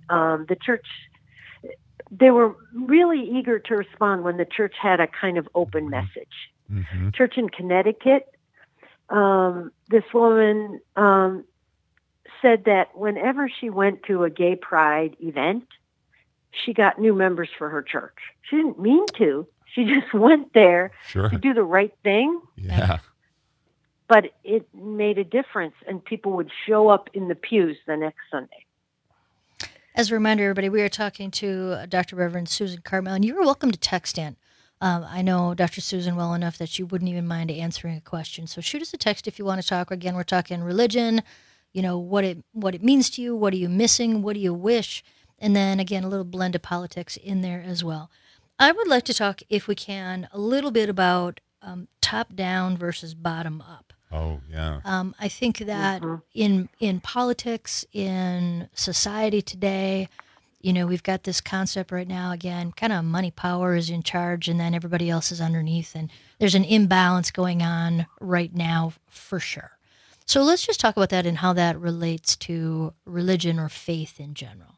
they were really eager to respond when the church had a kind of open message. Mm-hmm. Church in Connecticut, this woman said that whenever she went to a gay pride event, she got new members for her church. She didn't mean to. She just went there to do the right thing. Yeah. But it made a difference, and people would show up in the pews the next Sunday. As a reminder, everybody, we are talking to Dr. Reverend Susan Cartmel, and you're welcome to text in. I know Dr. Susan well enough that she wouldn't even mind answering a question. So shoot us a text if you want to talk. Again, we're talking religion, what it means to you, what are you missing, what do you wish, and then, again, a little blend of politics in there as well. I would like to talk, if we can, a little bit about top-down versus bottom-up. Oh, yeah. I think that in politics, in society today, we've got this concept right now, again, kind of money power is in charge and then everybody else is underneath. And there's an imbalance going on right now for sure. So let's just talk about that and how that relates to religion or faith in general.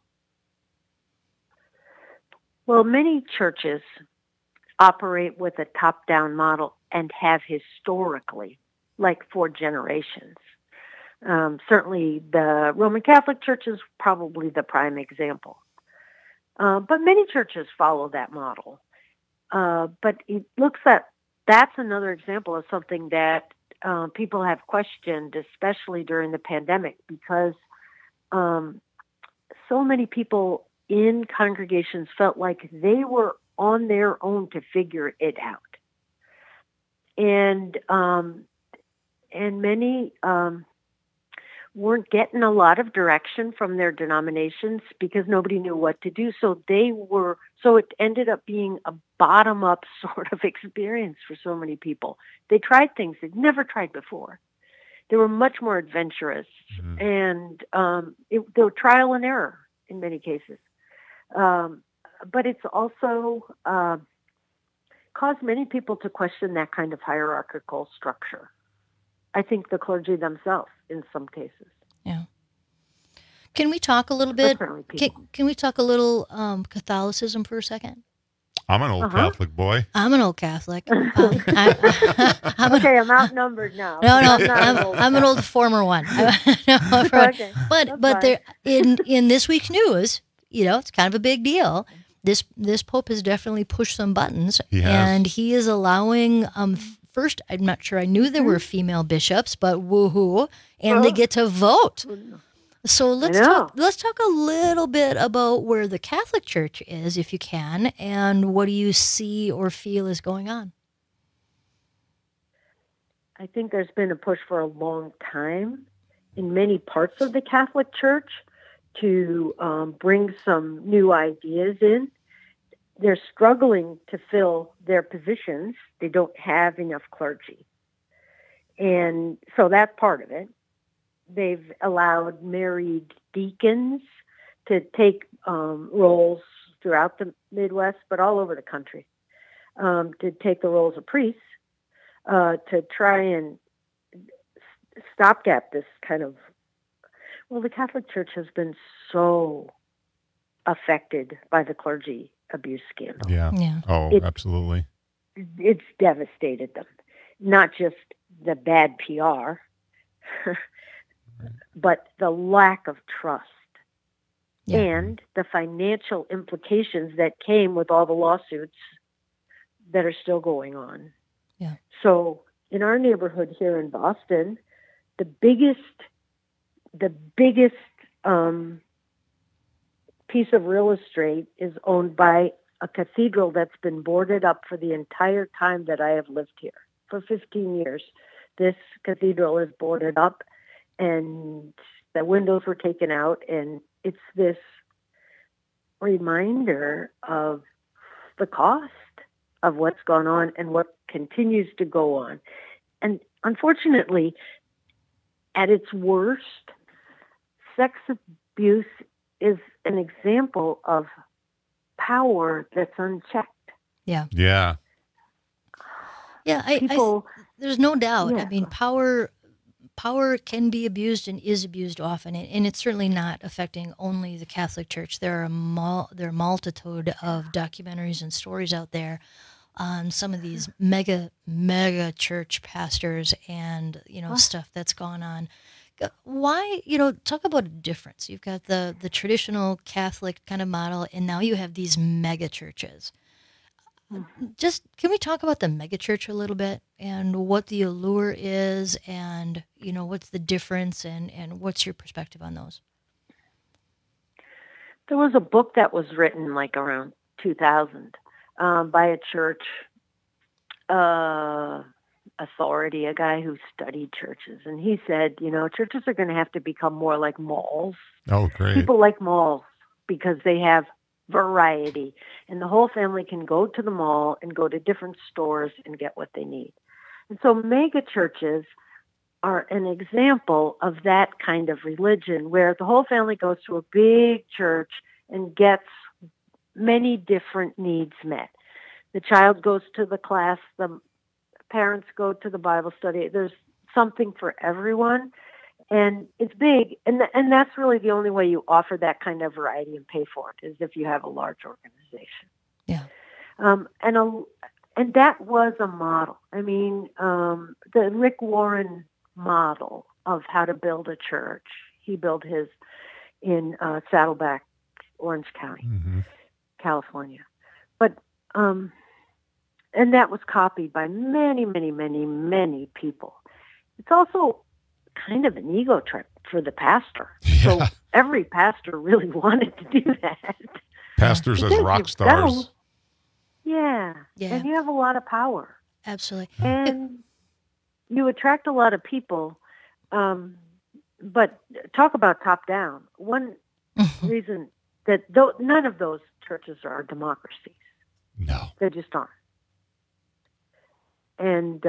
Well, many churches operate with a top-down model and have historically, like for generations. Certainly the Roman Catholic Church is probably the prime example. But many churches follow that model. But it looks at that's another example of something that people have questioned, especially during the pandemic, because so many people in congregations felt like they were on their own to figure it out. And many weren't getting a lot of direction from their denominations because nobody knew what to do. So it ended up being a bottom-up sort of experience for so many people. They tried things they'd never tried before. They were much more adventurous, and they were trial and error in many cases. But it's also caused many people to question that kind of hierarchical structure. I think the clergy themselves, in some cases. Yeah. Can we talk a little bit? Can we talk a little Catholicism for a second? I'm an old Catholic boy. I'm an old Catholic. I'm outnumbered now. No, I'm an old former one. Okay, but there in this week's news, it's kind of a big deal. This Pope has definitely pushed some buttons, and he is allowing. First, I'm not sure I knew there were female bishops, but woohoo, and they get to vote. So let's talk a little bit about where the Catholic Church is, if you can, and what do you see or feel is going on? I think there's been a push for a long time in many parts of the Catholic Church to bring some new ideas in. They're struggling to fill their positions. They don't have enough clergy. And so that's part of it. They've allowed married deacons to take roles throughout the Midwest, but all over the country, to take the roles of priests, to try and stopgap this kind of... Well, the Catholic Church has been so affected by the clergy abuse scandal. Yeah. Oh, absolutely. It's devastated them. Not just the bad PR, but the lack of trust and the financial implications that came with all the lawsuits that are still going on. Yeah. So in our neighborhood here in Boston, the biggest piece of real estate is owned by a cathedral that's been boarded up for the entire time that I have lived here. For 15 years, this cathedral is boarded up and the windows were taken out, and it's this reminder of the cost of what's gone on and what continues to go on. And unfortunately, at its worst, sex abuse is an example of power that's unchecked. Yeah. Yeah. Yeah, there's no doubt. I mean, power can be abused and is abused often, and it's certainly not affecting only the Catholic Church. There are a multitude of documentaries and stories out there on some of these mega church pastors and stuff that's gone on. Why, talk about a difference. You've got the traditional Catholic kind of model, and now you have these mega churches. Just, can we talk about the megachurch a little bit and what the allure is and, what's the difference and what's your perspective on those? There was a book that was written like around 2000 by a church authority, a guy who studied churches. And he said, churches are going to have to become more like malls. Oh, great. People like malls because they have variety, and the whole family can go to the mall and go to different stores and get what they need. And so mega churches are an example of that kind of religion where the whole family goes to a big church and gets many different needs met. The child goes to the class, the parents go to the Bible study. There's something for everyone. And it's big, and that's really the only way you offer that kind of variety and pay for it is if you have a large organization. Yeah. And that was a model. I mean, the Rick Warren model of how to build a church. He built his in Saddleback, Orange County, California. But and that was copied by many, many, many, many people. It's also kind of an ego trip for the pastor. Yeah. So every pastor really wanted to do that. Pastors as rock stars. Yeah. And you have a lot of power. Absolutely. And you attract a lot of people. But talk about top down. One reason that none of those churches are democracies. No. They just aren't. And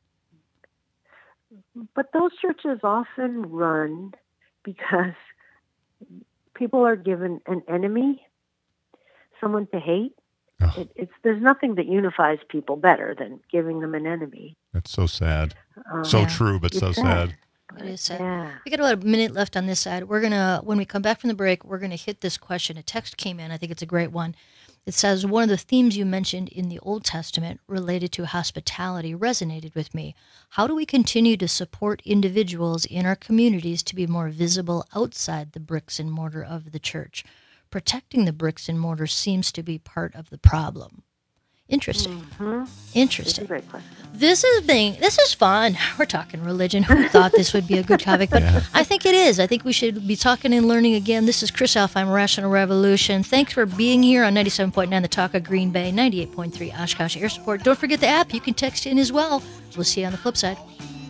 but those churches often run because people are given an enemy, someone to hate. Oh. There's nothing that unifies people better than giving them an enemy. That's so sad. So true, but so sad. It is sad. Yeah. We got about a minute left on this side. When we come back from the break, we're gonna hit this question. A text came in. I think it's a great one. It says, one of the themes you mentioned in the Old Testament related to hospitality resonated with me. How do we continue to support individuals in our communities to be more visible outside the bricks and mortar of the church? Protecting the bricks and mortar seems to be part of the problem. Interesting. Interesting. That's a great question. This is fun. We're talking religion. Who thought this would be a good topic? But I think it is. I think we should be talking and learning again. This is Chris Alfheim, Rational Revolution. Thanks for being here on 97.9 The Talk of Green Bay, 98.3 Oshkosh Air Support. Don't forget the app. You can text in as well. We'll see you on the flip side.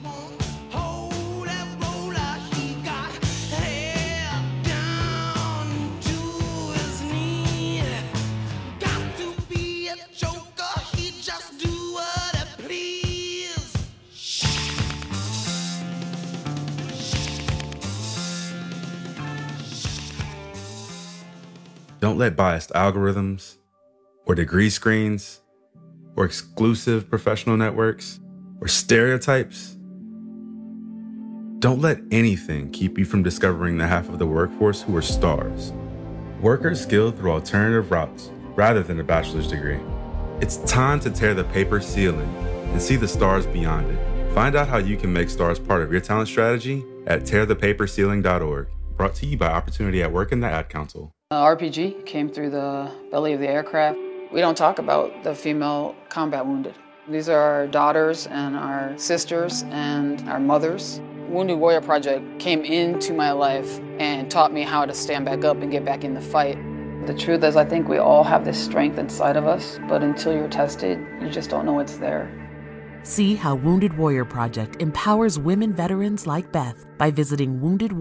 Don't let biased algorithms or degree screens or exclusive professional networks or stereotypes. Don't let anything keep you from discovering the half of the workforce who are stars. Workers skilled through alternative routes rather than a bachelor's degree. It's time to tear the paper ceiling and see the stars beyond it. Find out how you can make stars part of your talent strategy at tearthepaperceiling.org. Brought to you by Opportunity at Work and the Ad Council. RPG came through the belly of the aircraft. We don't talk about the female combat wounded. These are our daughters and our sisters and our mothers. Wounded Warrior Project came into my life and taught me how to stand back up and get back in the fight. The truth is, I think we all have this strength inside of us, but until you're tested, you just don't know it's there. See how Wounded Warrior Project empowers women veterans like Beth by visiting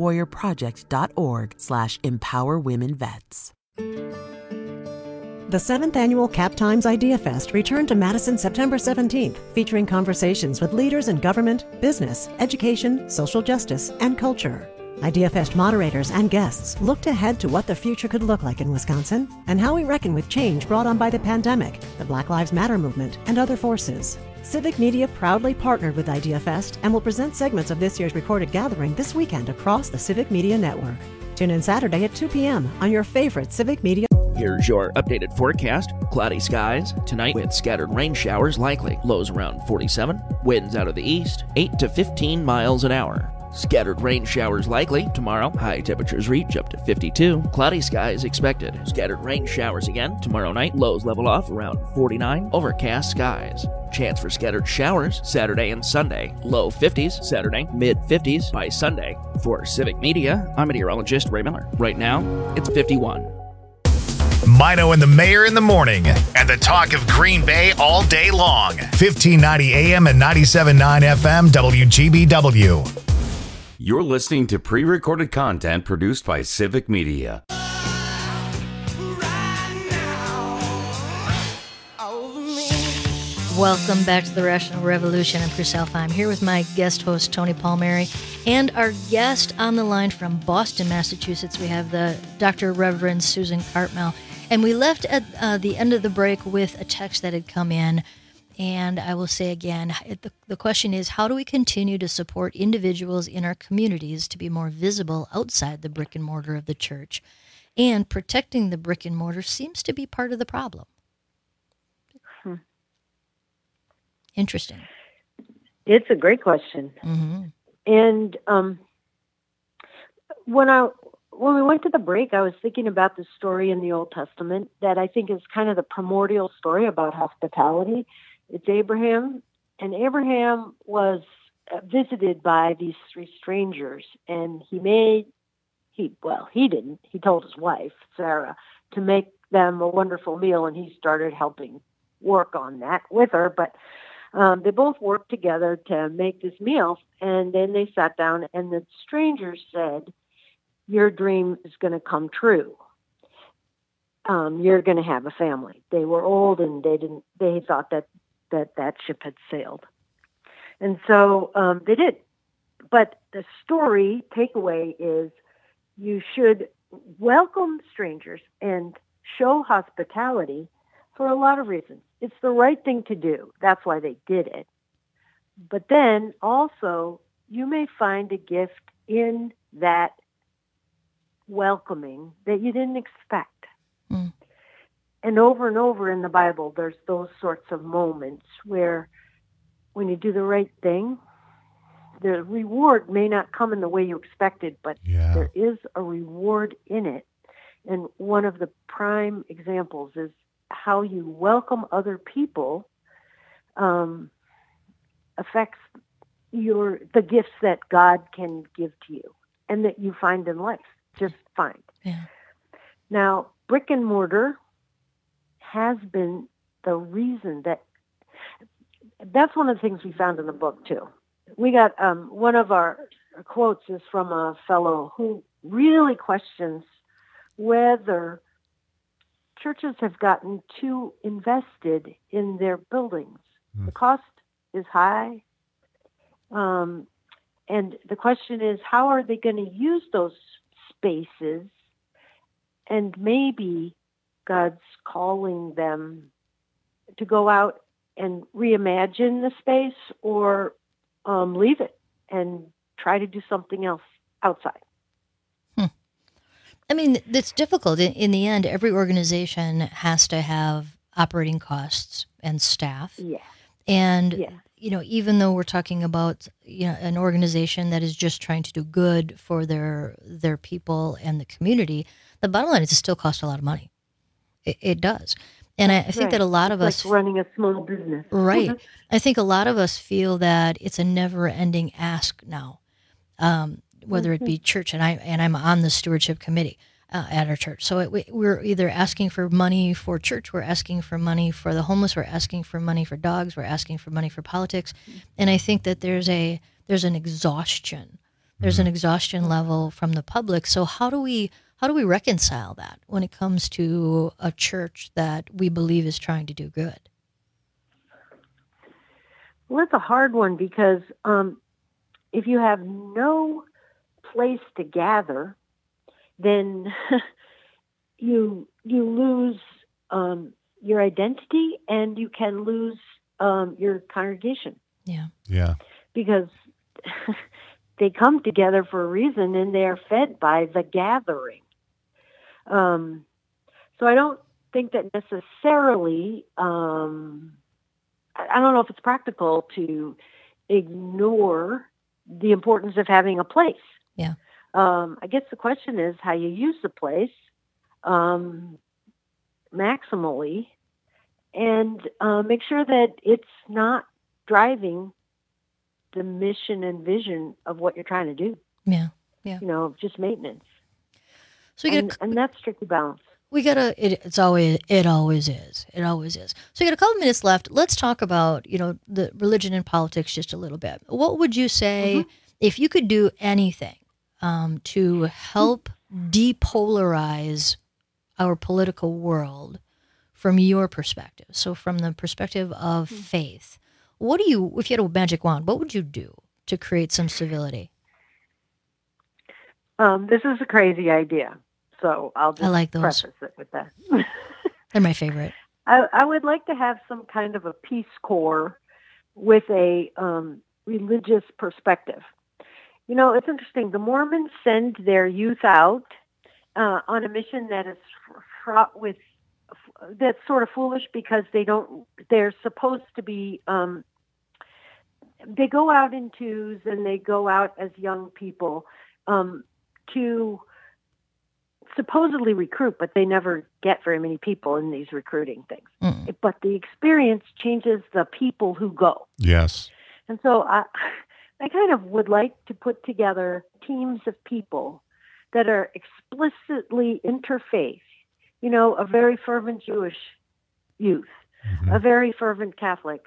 woundedwarriorproject.org/empowerwomenvets. The 7th Annual Cap Times Idea Fest returned to Madison September 17th, featuring conversations with leaders in government, business, education, social justice, and culture. IdeaFest moderators and guests looked ahead to what the future could look like in Wisconsin and how we reckon with change brought on by the pandemic, the Black Lives Matter movement, and other forces. Civic Media proudly partnered with IdeaFest and will present segments of this year's recorded gathering this weekend across the Civic Media Network. Tune in Saturday at 2 p.m. on your favorite Civic Media. Here's your updated forecast. Cloudy skies tonight with scattered rain showers likely. Lows around 47. Winds out of the east, 8 to 15 miles an hour. Scattered rain showers likely tomorrow. High temperatures reach up to 52. Cloudy skies expected. Scattered rain showers again tomorrow night. Lows level off around 49. Overcast skies. Chance for scattered showers Saturday and Sunday. Low 50s Saturday, mid 50s by Sunday. For Civic Media, I'm meteorologist Ray Miller. Right now, it's 51. Mino and the Mayor in the morning, and the talk of Green Bay all day long. 1590 AM and 97.9 FM WGBW. You're listening to pre-recorded content produced by Civic Media. Welcome back to the Rational Revolution. I'm Chris Alpha. I'm here with my guest host, Tony Palmieri, and our guest on the line from Boston, Massachusetts. We have the Dr. Reverend Susan Cartmel. And we left at the end of the break with a text that had come in. And I will say again, the question is, how do we continue to support individuals in our communities to be more visible outside the brick and mortar of the church? And protecting the brick and mortar seems to be part of the problem. Interesting. It's a great question. Mm-hmm. And when we went to the break, I was thinking about the story in the Old Testament that I think is kind of the primordial story about hospitality. It's Abraham, and Abraham was visited by these three strangers, and he didn't. He told his wife, Sarah, to make them a wonderful meal, and he started helping work on that with her. But they both worked together to make this meal, and then they sat down, and the strangers said, your dream is going to come true. You're going to have a family. They were old, and they thought that ship had sailed. And so they did. But the story takeaway is you should welcome strangers and show hospitality for a lot of reasons. It's the right thing to do. That's why they did it. But then also, you may find a gift in that welcoming that you didn't expect. Mm. And over in the Bible, there's those sorts of moments where when you do the right thing, the reward may not come in the way you expected, but there is a reward in it. And one of the prime examples is how you welcome other people affects the gifts that God can give to you and that you find in life. Just find. Yeah. Now, brick and mortar has been the reason that's one of the things we found in the book too. We got one of our quotes is from a fellow who really questions whether churches have gotten too invested in their buildings. The cost is high. And the question is, how are they going to use those spaces? And maybe God's calling them to go out and reimagine the space or leave it and try to do something else outside. I mean, it's difficult. In the end, every organization has to have operating costs and staff. Yeah. And, even though we're talking about, an organization that is just trying to do good for their people and the community, the bottom line is it still costs a lot of money. It does. And I think that a lot of us... like running a small business. Right. I think a lot of us feel that it's a never-ending ask now, whether it be church, and I'm on the stewardship committee at our church. So we're either asking for money for church, we're asking for money for the homeless, we're asking for money for dogs, we're asking for money for politics. And I think that there's an exhaustion. There's an exhaustion level from the public. So how do we reconcile that when it comes to a church that we believe is trying to do good? Well, it's a hard one because if you have no place to gather, then you lose your identity, and you can lose your congregation. Yeah. Because they come together for a reason, and they are fed by the gathering. So I don't think that necessarily, I don't know if it's practical to ignore the importance of having a place. Yeah. I guess the question is how you use the place maximally, and make sure that it's not driving the mission and vision of what you're trying to do. Yeah. Just maintenance. So and that's strictly balance. It always is. So you got a couple minutes left. Let's talk about, the religion and politics just a little bit. What would you say if you could do anything to help depolarize our political world from your perspective? So from the perspective of faith, if you had a magic wand, what would you do to create some civility? This is a crazy idea, so I'll just preface it with that. They're my favorite. I would like to have some kind of a Peace Corps with a religious perspective. It's interesting. The Mormons send their youth out on a mission that is fraught with, that's sort of foolish because they're supposed to be, they go out in twos and they go out as young people to supposedly recruit, but they never get very many people in these recruiting things. But the experience changes the people who go. Yes. And so I kind of would like to put together teams of people that are explicitly interfaith, a very fervent Jewish youth, a very fervent Catholic,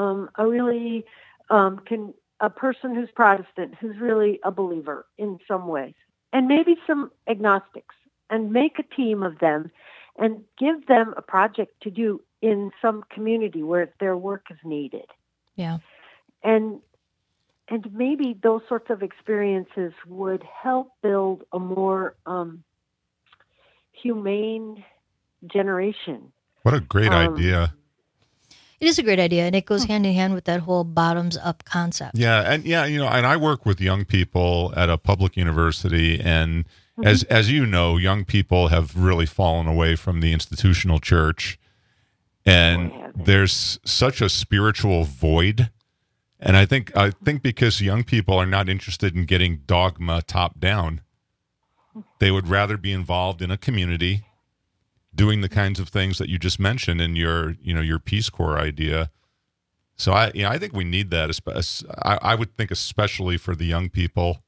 a person who's Protestant, who's really a believer in some ways, and maybe some agnostics, and make a team of them and give them a project to do in some community where their work is needed. Yeah. And maybe those sorts of experiences would help build a more humane generation. What a great idea. It is a great idea, and it goes hand in hand with that whole bottoms-up concept. Yeah, and I work with young people at a public university, and as you know, young people have really fallen away from the institutional church, and there's such a spiritual void. And I think because young people are not interested in getting dogma top down, they would rather be involved in a community, doing the kinds of things that you just mentioned in your Peace Corps idea. So I think we need that. I would think especially for the young people.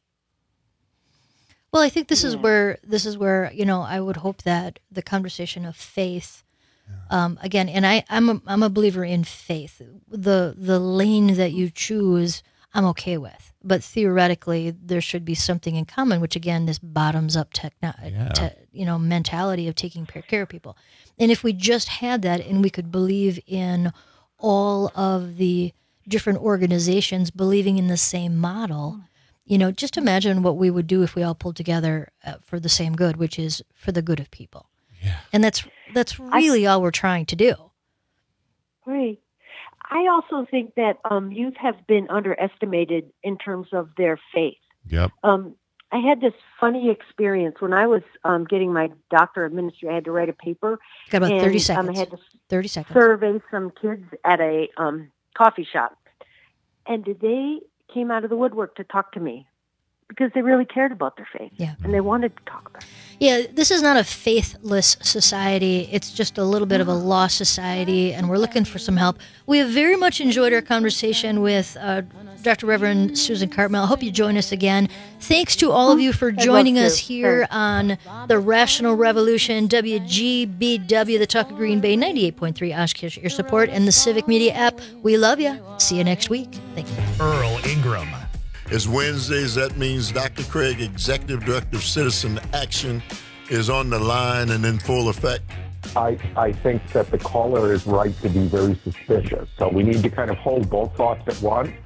Well, I think this is where I would hope that the conversation of faith, again, and I'm a believer in faith. The lane that you choose, I'm okay with, but theoretically there should be something in common, which again, this bottoms up mentality of taking care of people. And if we just had that, and we could believe in all of the different organizations believing in the same model, just imagine what we would do if we all pulled together for the same good, which is for the good of people. Yeah. And that's really all we're trying to do. Right. I also think that youth have been underestimated in terms of their faith. Yep. I had this funny experience when I was getting my doctorate of ministry. I had to write a paper. Got about 30 seconds. I had to 30 seconds. Survey some kids at a coffee shop, and they came out of the woodwork to talk to me because they really cared about their faith. Yeah. And they wanted to talk about it. Yeah, this is not a faithless society. It's just a little bit of a lost society, and we're looking for some help. We have very much enjoyed our conversation with Dr. Reverend Susan Cartmel. I hope you join us again. Thanks to all of you for joining us here on The Rational Revolution, WGBW, the Talk of Green Bay, 98.3 Oshkosh, your support, and the Civic Media app. We love you. See you next week. Thank you. Earl Ingram. It's Wednesdays. That means Dr. Craig, Executive Director of Citizen Action, is on the line and in full effect. I think that the caller is right to be very suspicious. So we need to kind of hold both thoughts at once.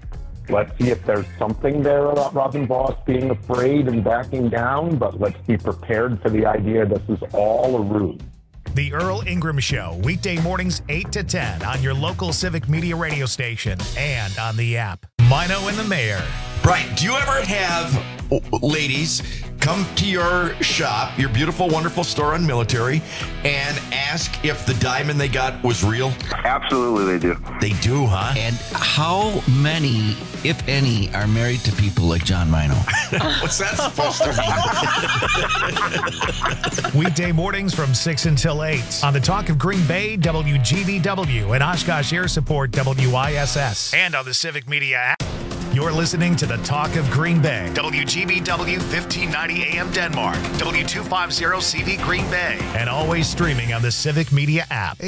Let's see if there's something there about Robin Vos being afraid and backing down, but let's be prepared for the idea this is all a ruse. The Earl Ingram Show, weekday mornings 8 to 10 on your local Civic Media radio station and on the app. Mino and the Mayor. Right. Do you ever have ladies come to your shop, your beautiful, wonderful store on Military, and ask if the diamond they got was real? Absolutely, they do. They do, huh? And how many, if any, are married to people like John Mino? What's that supposed to mean? Weekday mornings from 6 until 8 on the Talk of Green Bay, WGBW, and Oshkosh Air Support, WISS, and on the Civic Media app. You're listening to the Talk of Green Bay, WGBW 1590 AM Denmark, W250 CV Green Bay, and always streaming on the Civic Media app.